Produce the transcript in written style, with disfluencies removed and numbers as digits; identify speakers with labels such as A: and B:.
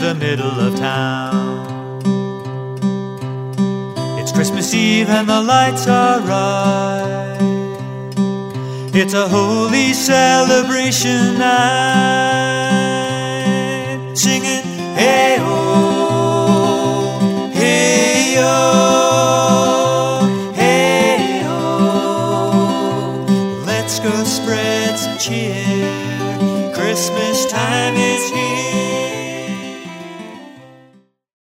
A: the middle of town. It's Christmas Eve and the lights are right. It's a holy celebration night, singing